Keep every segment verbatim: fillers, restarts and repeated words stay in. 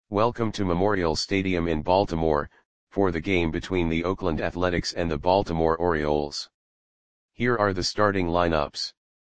Welcome to Memorial Stadium in Baltimore, for the game between the Oakland Athletics and the Baltimore Orioles. Here are the starting lineups.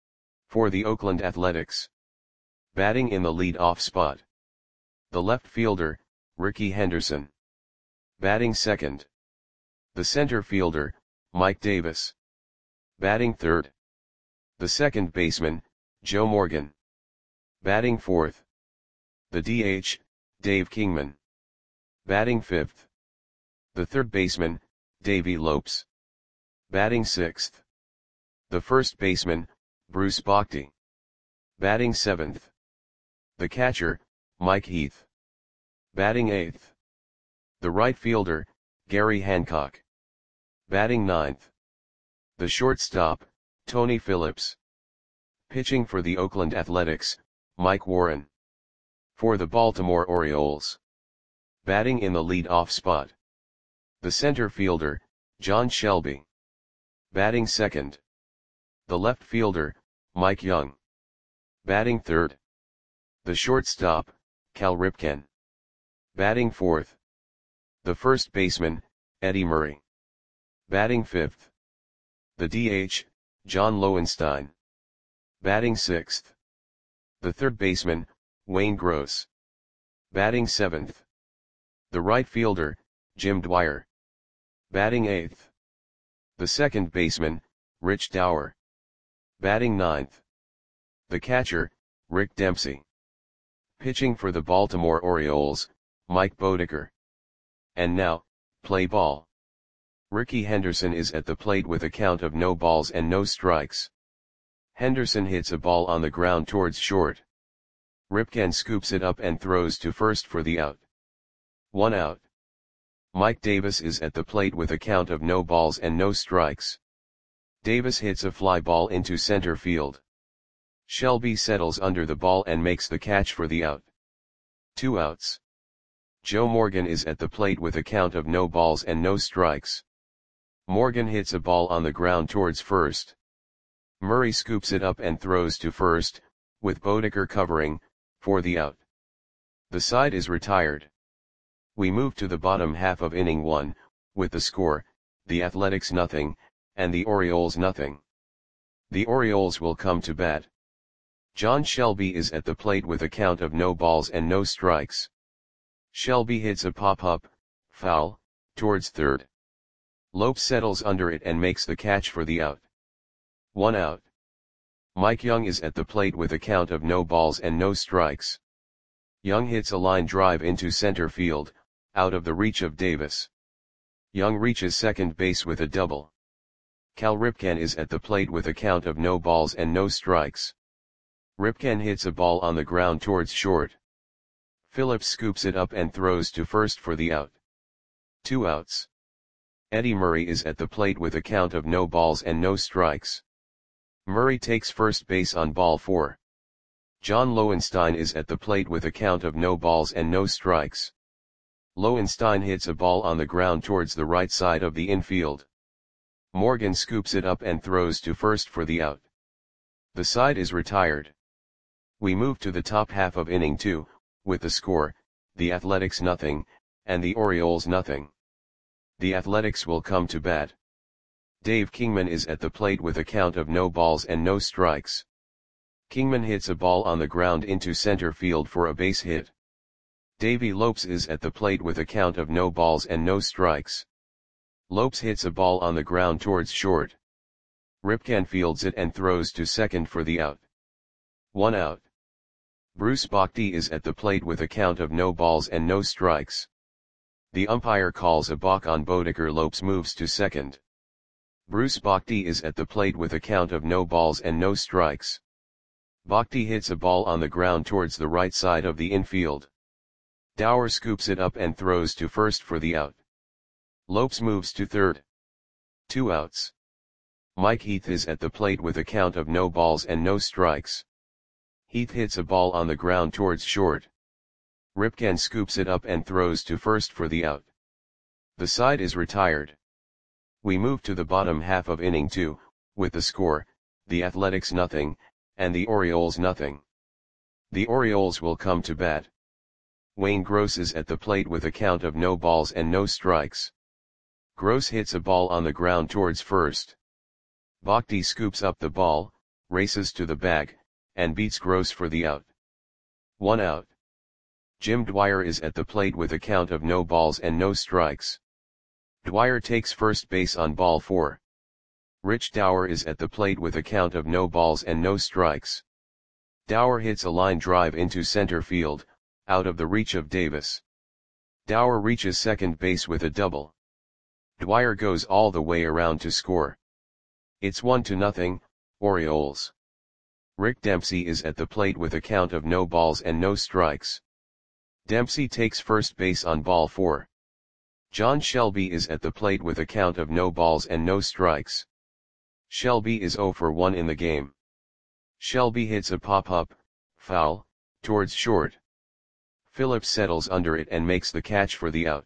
For the Oakland Athletics. Batting in the lead-off spot. The left fielder, Rickey Henderson. Batting second. The center fielder, Mike Davis. Batting third. The second baseman, Joe Morgan. Batting fourth. The D H, Dave Kingman. Batting fifth. The third baseman, Davey Lopes. Batting sixth. The first baseman, Bruce Bochy. Batting seventh. The catcher, Mike Heath. Batting eighth. The right fielder, Gary Hancock. Batting ninth. The shortstop, Tony Phillips. Pitching for the Oakland Athletics, Mike Warren. For the Baltimore Orioles. Batting in the lead-off spot. The center fielder, John Shelby. Batting second. The left fielder, Mike Young. Batting third. The shortstop, Cal Ripken. Batting fourth. The first baseman, Eddie Murray. Batting fifth. The D H, John Lowenstein. Batting sixth. The third baseman, Wayne Gross. Batting seventh. The right fielder, Jim Dwyer. Batting eighth. The second baseman, Rich Dower. Batting ninth. The catcher, Rick Dempsey. Pitching for the Baltimore Orioles, Mike Bodeker. And now, play ball. Rickey Henderson is at the plate with a count of no balls and no strikes. Henderson hits a ball on the ground towards short. Ripken scoops it up and throws to first for the out. One out. Mike Davis is at the plate with a count of no balls and no strikes. Davis hits a fly ball into center field. Shelby settles under the ball and makes the catch for the out. Two outs. Joe Morgan is at the plate with a count of no balls and no strikes. Morgan hits a ball on the ground towards first. Murray scoops it up and throws to first, with Bodeker covering, for the out. The side is retired. We move to the bottom half of inning one, with the score, the Athletics nothing, and the Orioles nothing. The Orioles will come to bat. John Shelby is at the plate with a count of no balls and no strikes. Shelby hits a pop-up, foul, towards third. Lopes settles under it and makes the catch for the out. One out. Mike Young is at the plate with a count of no balls and no strikes. Young hits a line drive into center field, out of the reach of Davis. Young reaches second base with a double. Cal Ripken is at the plate with a count of no balls and no strikes. Ripken hits a ball on the ground towards short. Phillips scoops it up and throws to first for the out. Two outs. Eddie Murray is at the plate with a count of no balls and no strikes. Murray takes first base on ball four. John Lowenstein is at the plate with a count of no balls and no strikes. Lowenstein hits a ball on the ground towards the right side of the infield. Morgan scoops it up and throws to first for the out. The side is retired. We move to the top half of inning two, with the score, the Athletics nothing, and the Orioles nothing. The Athletics will come to bat. Dave Kingman is at the plate with a count of no balls and no strikes. Kingman hits a ball on the ground into center field for a base hit. Davey Lopes is at the plate with a count of no balls and no strikes. Lopes hits a ball on the ground towards short. Ripken fields it and throws to second for the out. One out. Bruce Bochy is at the plate with a count of no balls and no strikes. The umpire calls a balk on Bodeker. Lopes moves to second. Bruce Bochy is at the plate with a count of no balls and no strikes. Bochy hits a ball on the ground towards the right side of the infield. Dower scoops it up and throws to first for the out. Lopes moves to third. Two outs. Mike Heath is at the plate with a count of no balls and no strikes. Heath hits a ball on the ground towards short. Ripken scoops it up and throws to first for the out. The side is retired. We move to the bottom half of inning two, with the score, the Athletics nothing, and the Orioles nothing. The Orioles will come to bat. Wayne Gross is at the plate with a count of no balls and no strikes. Gross hits a ball on the ground towards first. Bhakti scoops up the ball, races to the bag, and beats Gross for the out. One out. Jim Dwyer is at the plate with a count of no balls and no strikes. Dwyer takes first base on ball four. Rich Dower is at the plate with a count of no balls and no strikes. Dower hits a line drive into center field, out of the reach of Davis. Dower reaches second base with a double. Dwyer goes all the way around to score. It's one to nothing, Orioles. Rick Dempsey is at the plate with a count of no balls and no strikes. Dempsey takes first base on ball four. John Shelby is at the plate with a count of no balls and no strikes. Shelby is zero for one in the game. Shelby hits a pop-up, foul, towards short. Phillips settles under it and makes the catch for the out.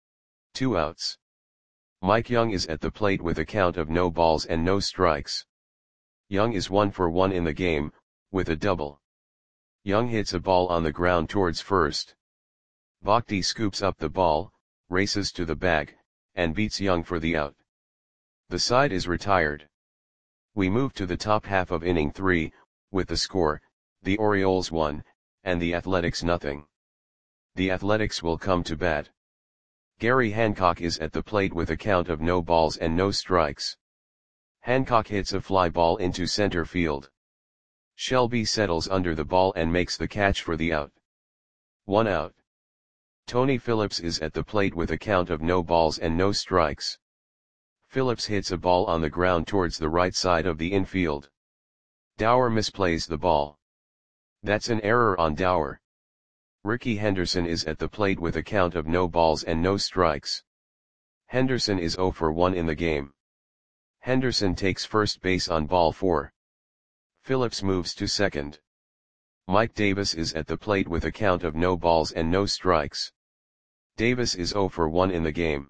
Two outs. Mike Young is at the plate with a count of no balls and no strikes. Young is one for one in the game, with a double. Young hits a ball on the ground towards first. Bhakti scoops up the ball, races to the bag, and beats Young for the out. The side is retired. We move to the top half of inning three, with the score, the Orioles one, and the Athletics nothing. The Athletics will come to bat. Gary Hancock is at the plate with a count of no balls and no strikes. Hancock hits a fly ball into center field. Shelby settles under the ball and makes the catch for the out. One out. Tony Phillips is at the plate with a count of no balls and no strikes. Phillips hits a ball on the ground towards the right side of the infield. Dower misplays the ball. That's an error on Dower. Ricky Henderson is at the plate with a count of no balls and no strikes. Henderson is zero for one in the game. Henderson takes first base on ball four. Phillips moves to second. Mike Davis is at the plate with a count of no balls and no strikes. Davis is zero for one in the game.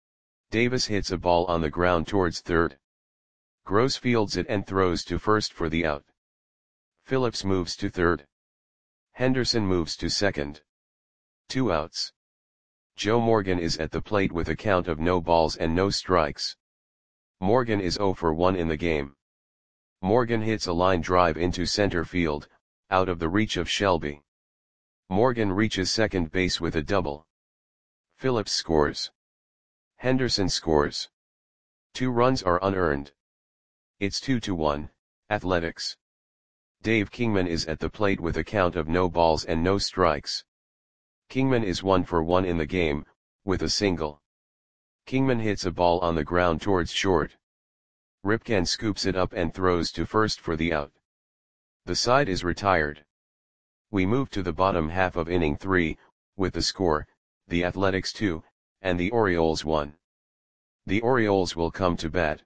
Davis hits a ball on the ground towards third. Gross fields it and throws to first for the out. Phillips moves to third. Henderson moves to second. Two outs. Joe Morgan is at the plate with a count of no balls and no strikes. Morgan is zero for one in the game. Morgan hits a line drive into center field, out of the reach of Shelby. Morgan reaches second base with a double. Phillips scores. Henderson scores. Two runs are unearned. It's two to one, Athletics. Dave Kingman is at the plate with a count of no balls and no strikes. Kingman is one for one in the game, with a single. Kingman hits a ball on the ground towards short. Ripken scoops it up and throws to first for the out. The side is retired. We move to the bottom half of inning three, with the score, the Athletics two, and the Orioles one. The Orioles will come to bat.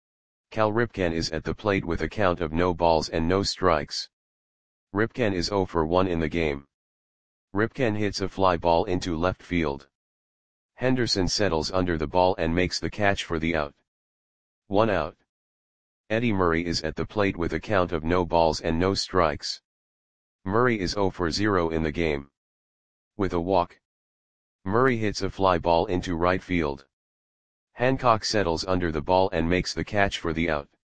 Cal Ripken is at the plate with a count of no balls and no strikes. Ripken is zero for one in the game. Ripken hits a fly ball into left field. Henderson settles under the ball and makes the catch for the out. One out. Eddie Murray is at the plate with a count of no balls and no strikes. Murray is zero for zero in the game. With a walk. Murray hits a fly ball into right field. Hancock settles under the ball and makes the catch for the out.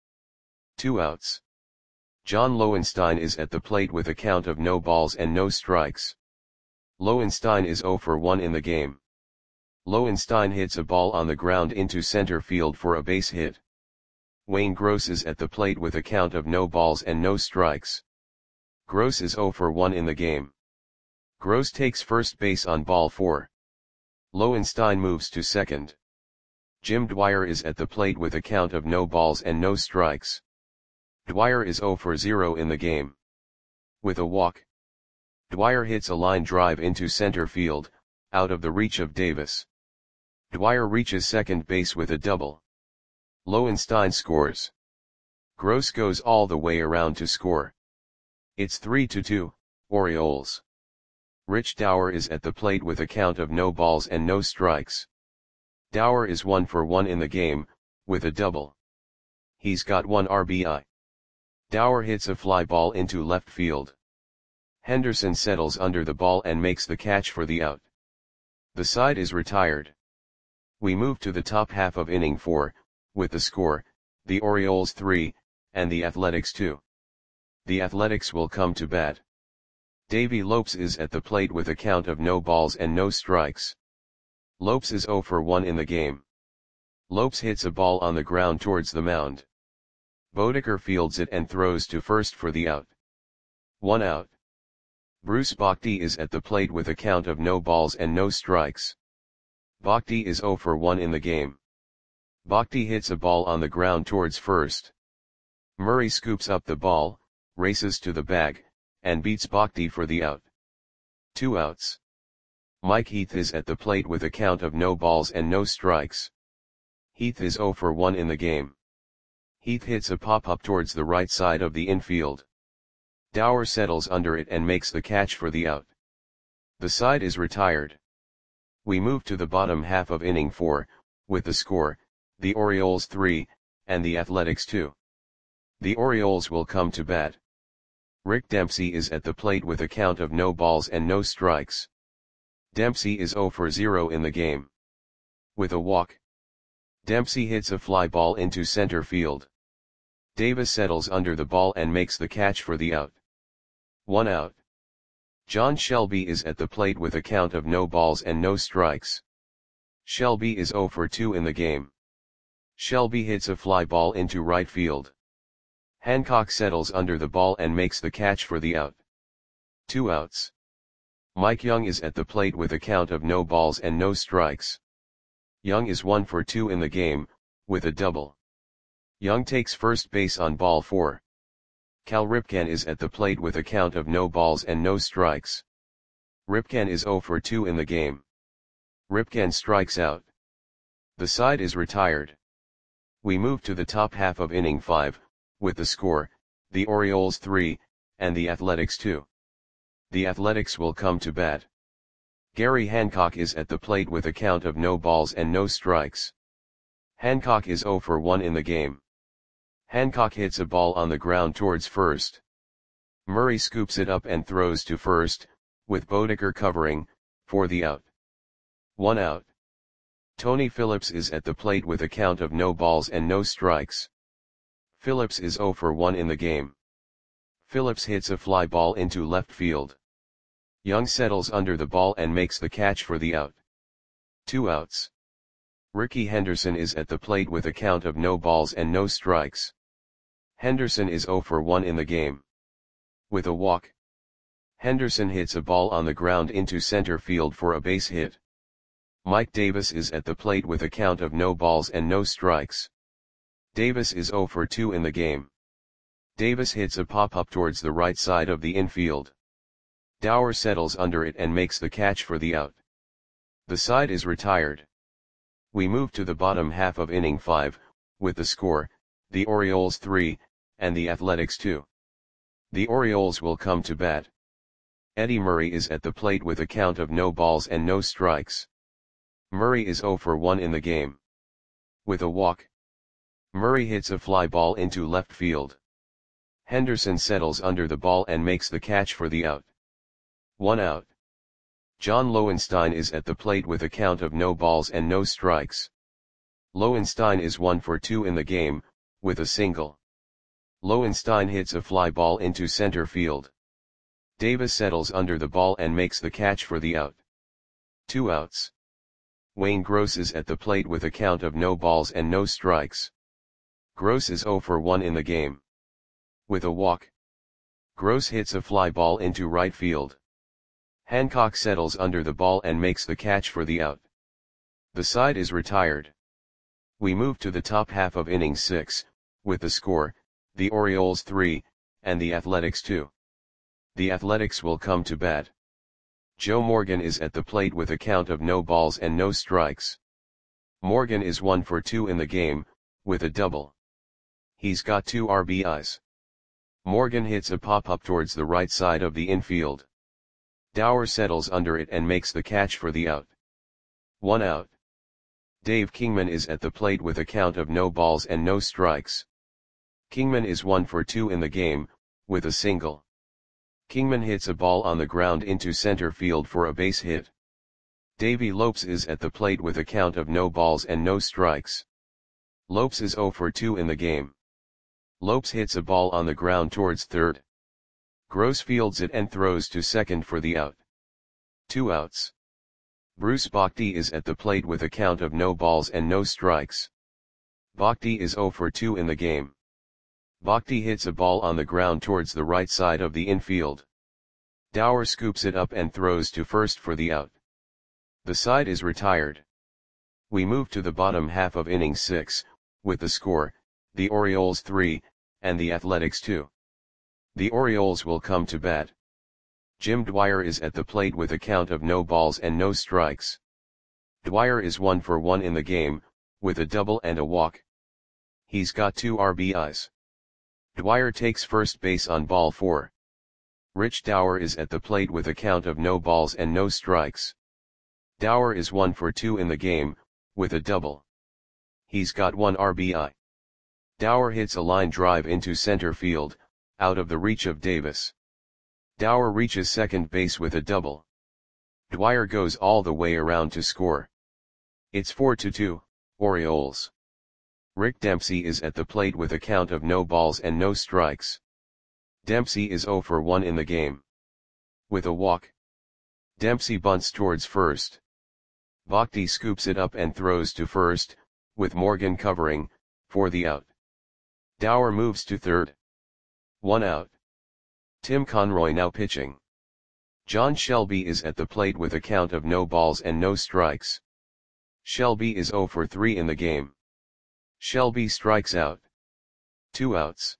Two outs. John Lowenstein is at the plate with a count of no balls and no strikes. Lowenstein is zero for one in the game. Lowenstein hits a ball on the ground into center field for a base hit. Wayne Gross is at the plate with a count of no balls and no strikes. Gross is zero for one in the game. Gross takes first base on ball four. Lowenstein moves to second. Jim Dwyer is at the plate with a count of no balls and no strikes. Dwyer is zero for zero in the game. With a walk. Dwyer hits a line drive into center field, out of the reach of Davis. Dwyer reaches second base with a double. Lowenstein scores. Gross goes all the way around to score. It's three to two, Orioles. Rich Dower is at the plate with a count of no balls and no strikes. Dower is one for one in the game, with a double. He's got one R B I. Dower hits a fly ball into left field. Henderson settles under the ball and makes the catch for the out. The side is retired. We move to the top half of inning four, with the score, the Orioles three, and the Athletics two. The Athletics will come to bat. Davey Lopes is at the plate with a count of no balls and no strikes. Lopes is oh for one in the game. Lopes hits a ball on the ground towards the mound. Bodeker fields it and throws to first for the out. One out. Bruce Bhakdi is at the plate with a count of no balls and no strikes. Bhakdi is oh for one in the game. Bhakdi hits a ball on the ground towards first. Murray scoops up the ball, races to the bag, and beats Bhakdi for the out. Two outs. Mike Heath is at the plate with a count of no balls and no strikes. Heath is oh for one in the game. Heath hits a pop-up towards the right side of the infield. Dower settles under it and makes the catch for the out. The side is retired. We move to the bottom half of inning four, with the score, the Orioles three, and the Athletics two. The Orioles will come to bat. Rick Dempsey is at the plate with a count of no balls and no strikes. Dempsey is oh for zero in the game. With a walk, Dempsey hits a fly ball into center field. Davis settles under the ball and makes the catch for the out. One out. John Shelby is at the plate with a count of no balls and no strikes. Shelby is oh for two in the game. Shelby hits a fly ball into right field. Hancock settles under the ball and makes the catch for the out. Two outs. Mike Young is at the plate with a count of no balls and no strikes. Young is one for two in the game, with a double. Young takes first base on ball four. Cal Ripken is at the plate with a count of no balls and no strikes. Ripken is oh for two in the game. Ripken strikes out. The side is retired. We move to the top half of inning five, with the score, the Orioles three, and the Athletics two. The Athletics will come to bat. Gary Hancock is at the plate with a count of no balls and no strikes. Hancock is oh for one in the game. Hancock hits a ball on the ground towards first. Murray scoops it up and throws to first, with Bodeker covering, for the out. One out. Tony Phillips is at the plate with a count of no balls and no strikes. Phillips is oh for one in the game. Phillips hits a fly ball into left field. Young settles under the ball and makes the catch for the out. Two outs. Ricky Henderson is at the plate with a count of no balls and no strikes. Henderson is oh for one in the game. With a walk, Henderson hits a ball on the ground into center field for a base hit. Mike Davis is at the plate with a count of no balls and no strikes. Davis is oh for two in the game. Davis hits a pop-up towards the right side of the infield. Dower settles under it and makes the catch for the out. The side is retired. We move to the bottom half of inning five, with the score, the Orioles three, and the Athletics two. The Orioles will come to bat. Eddie Murray is at the plate with a count of no balls and no strikes. Murray is oh for one in the game. With a walk, Murray hits a fly ball into left field. Henderson settles under the ball and makes the catch for the out. One out. John Lowenstein is at the plate with a count of no balls and no strikes. Lowenstein is one for two in the game, with a single. Lowenstein hits a fly ball into center field. Davis settles under the ball and makes the catch for the out. Two outs. Wayne Gross is at the plate with a count of no balls and no strikes. Gross is oh for one in the game. With a walk, Gross hits a fly ball into right field. Hancock settles under the ball and makes the catch for the out. The side is retired. We move to the top half of inning six, with the score, the Orioles three, and the Athletics two. The Athletics will come to bat. Joe Morgan is at the plate with a count of no balls and no strikes. Morgan is one for two in the game, with a double. He's got two R B Is. Morgan hits a pop-up towards the right side of the infield. Dower settles under it and makes the catch for the out. One out. Dave Kingman is at the plate with a count of no balls and no strikes. Kingman is one for two in the game, with a single. Kingman hits a ball on the ground into center field for a base hit. Davy Lopes is at the plate with a count of no balls and no strikes. Lopes is oh for two in the game. Lopes hits a ball on the ground towards third. Gross fields it and throws to second for the out. Two outs. Bruce Bhakdi is at the plate with a count of no balls and no strikes. Bhakdi is oh for two in the game. Bhakdi hits a ball on the ground towards the right side of the infield. Dower scoops it up and throws to first for the out. The side is retired. We move to the bottom half of inning six, with the score, the Orioles three, and the Athletics two. The Orioles will come to bat. Jim Dwyer is at the plate with a count of no balls and no strikes. Dwyer is one for one in the game, with a double and a walk. He's got two R B Is. Dwyer takes first base on ball four. Rich Dower is at the plate with a count of no balls and no strikes. Dower is one for two in the game, with a double. He's got one R B I. Dower hits a line drive into center field, out of the reach of Davis. Dower reaches second base with a double. Dwyer goes all the way around to score. It's four to two, Orioles. Rick Dempsey is at the plate with a count of no balls and no strikes. Dempsey is oh for one in the game. With a walk. Dempsey bunts towards first. Bhakdi scoops it up and throws to first, with Morgan covering, for the out. Dower moves to third. One out. Tim Conroy now pitching. John Shelby is at the plate with a count of no balls and no strikes. Shelby is oh for three in the game. Shelby strikes out. Two outs.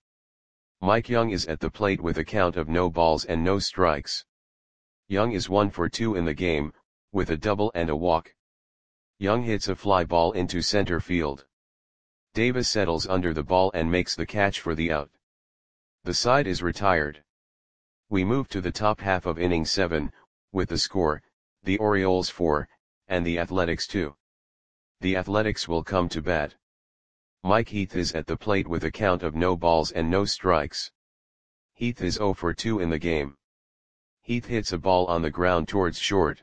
Mike Young is at the plate with a count of no balls and no strikes. Young is one for two in the game, with a double and a walk. Young hits a fly ball into center field. Davis settles under the ball and makes the catch for the out. The side is retired. We move to the top half of inning seven, with the score, the Orioles four, and the Athletics two. The Athletics will come to bat. Mike Heath is at the plate with a count of no balls and no strikes. Heath is oh for two in the game. Heath hits a ball on the ground towards short.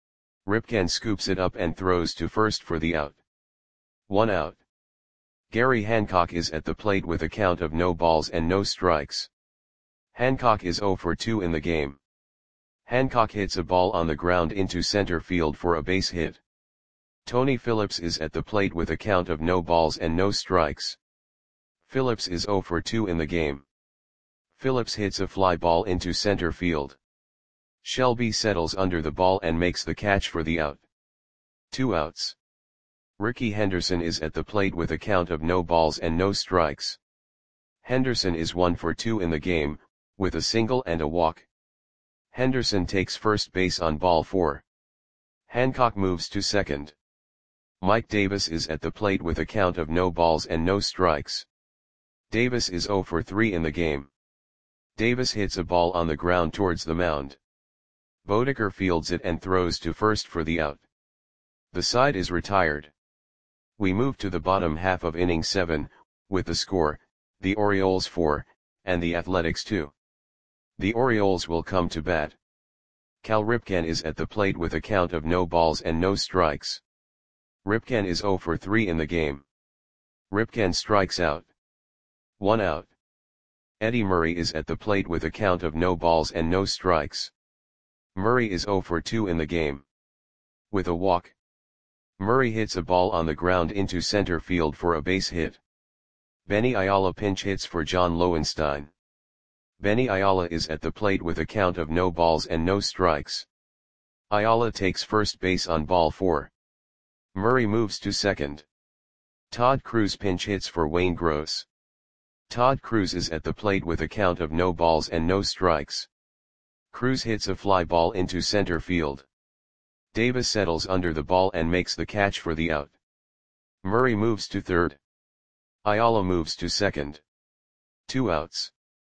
Ripken scoops it up and throws to first for the out. One out. Gary Hancock is at the plate with a count of no balls and no strikes. Hancock is oh for two in the game. Hancock hits a ball on the ground into center field for a base hit. Tony Phillips is at the plate with a count of no balls and no strikes. Phillips is oh for two in the game. Phillips hits a fly ball into center field. Shelby settles under the ball and makes the catch for the out. Two outs. Ricky Henderson is at the plate with a count of no balls and no strikes. Henderson is one for two in the game, with a single and a walk. Henderson takes first base on ball four. Hancock moves to second. Mike Davis is at the plate with a count of no balls and no strikes. Davis is oh for three in the game. Davis hits a ball on the ground towards the mound. Bodeker fields it and throws to first for the out. The side is retired. We move to the bottom half of inning seven, with the score, the Orioles four, and the Athletics two. The Orioles will come to bat. Cal Ripken is at the plate with a count of no balls and no strikes. Ripken is oh for three in the game. Ripken strikes out. One out. Eddie Murray is at the plate with a count of no balls and no strikes. Murray is oh for two in the game. With a walk. Murray hits a ball on the ground into center field for a base hit. Benny Ayala pinch hits for John Lowenstein. Benny Ayala is at the plate with a count of no balls and no strikes. Ayala takes first base on ball four. Murray moves to second. Todd Cruz pinch hits for Wayne Gross. Todd Cruz is at the plate with a count of no balls and no strikes. Cruz hits a fly ball into center field. Davis settles under the ball and makes the catch for the out. Murray moves to third. Ayala moves to second. Two outs.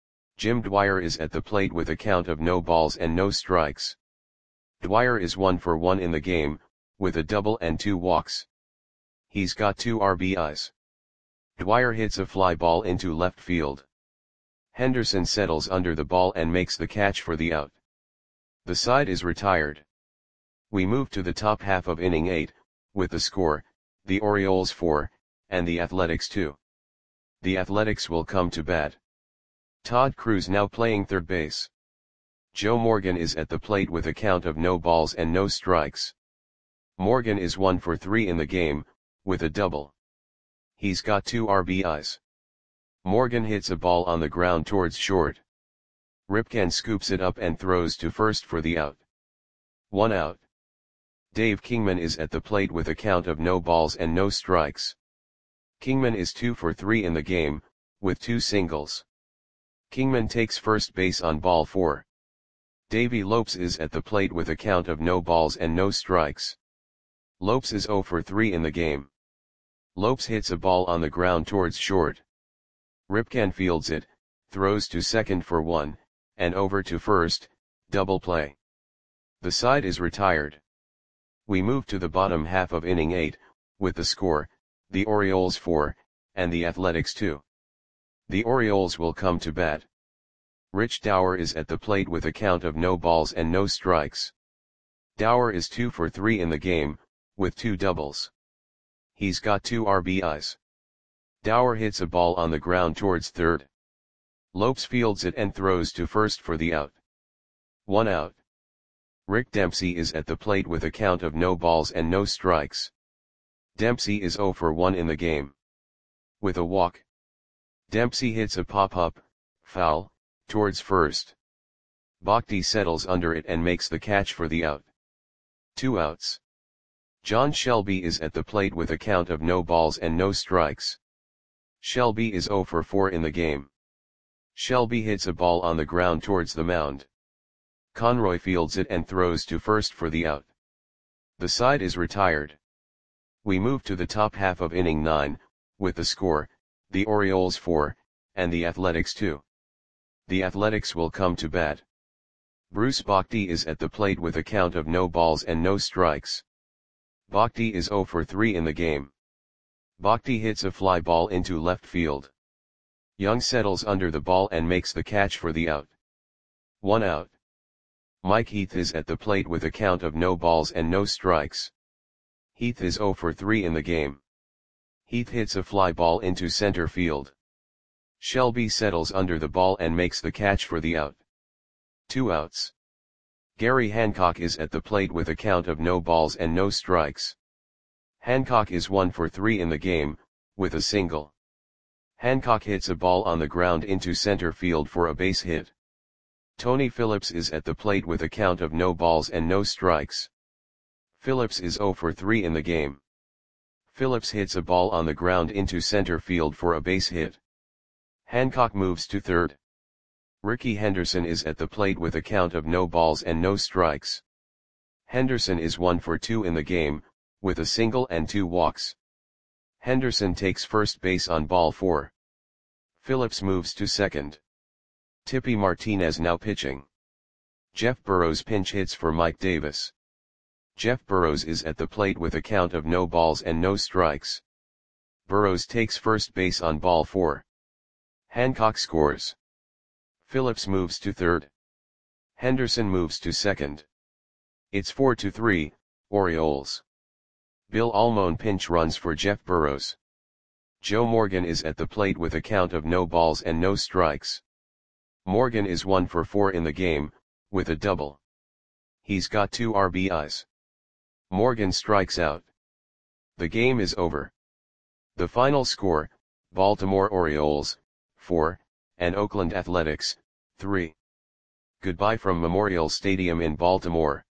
Jim Dwyer is at the plate with a count of no balls and no strikes. Dwyer is one for one in the game, with a double and two walks. He's got two R B Is. Dwyer hits a fly ball into left field. Henderson settles under the ball and makes the catch for the out. The side is retired. We move to the top half of inning eight, with the score, the Orioles four, and the Athletics two. The Athletics will come to bat. Todd Cruz now playing third base. Joe Morgan is at the plate with a count of no balls and no strikes. Morgan is one for three in the game, with a double. He's got two R B Is. Morgan hits a ball on the ground towards short. Ripken scoops it up and throws to first for the out. One out. Dave Kingman is at the plate with a count of no balls and no strikes. Kingman is two for three in the game, with two singles. Kingman takes first base on ball four. Davey Lopes is at the plate with a count of no balls and no strikes. Lopes is zero for three in the game. Lopes hits a ball on the ground towards short. Ripken fields it, throws to second for one, and over to first, double play. The side is retired. We move to the bottom half of inning eight, with the score, the Orioles four, and the Athletics two. The Orioles will come to bat. Rich Dower is at the plate with a count of no balls and no strikes. Dower is two for three in the game, with two doubles. He's got two R B Is. Dower hits a ball on the ground towards third. Lopes fields it and throws to first for the out. One out. Rick Dempsey is at the plate with a count of no balls and no strikes. Dempsey is zero for one in the game. With a walk. Dempsey hits a pop-up, foul, towards first. Bhakti settles under it and makes the catch for the out. Two outs. John Shelby is at the plate with a count of no balls and no strikes. Shelby is zero for four in the game. Shelby hits a ball on the ground towards the mound. Conroy fields it and throws to first for the out. The side is retired. We move to the top half of inning nine, with the score, the Orioles four, and the Athletics two. The Athletics will come to bat. Bruce Bhakti is at the plate with a count of no balls and no strikes. Bhakti is zero for three in the game. Bhakti hits a fly ball into left field. Young settles under the ball and makes the catch for the out. One out. Mike Heath is at the plate with a count of no balls and no strikes. Heath is zero for three in the game. Heath hits a fly ball into center field. Shelby settles under the ball and makes the catch for the out. Two outs. Gary Hancock is at the plate with a count of no balls and no strikes. Hancock is one for three in the game, with a single. Hancock hits a ball on the ground into center field for a base hit. Tony Phillips is at the plate with a count of no balls and no strikes. Phillips is zero for three in the game. Phillips hits a ball on the ground into center field for a base hit. Hancock moves to third. Ricky Henderson is at the plate with a count of no balls and no strikes. Henderson is one for two in the game, with a single and two walks. Henderson takes first base on ball four. Phillips moves to second. Tippy Martinez now pitching. Jeff Burrows pinch hits for Mike Davis. Jeff Burrows is at the plate with a count of no balls and no strikes. Burrows takes first base on ball four. Hancock scores. Phillips moves to third. Henderson moves to second. It's four to three, Orioles. Bill Almon pinch runs for Jeff Burrows. Joe Morgan is at the plate with a count of no balls and no strikes. Morgan is one for four in the game, with a double. He's got two R B Is. Morgan strikes out. The game is over. The final score, Baltimore Orioles, four, and Oakland Athletics, three. Goodbye from Memorial Stadium in Baltimore.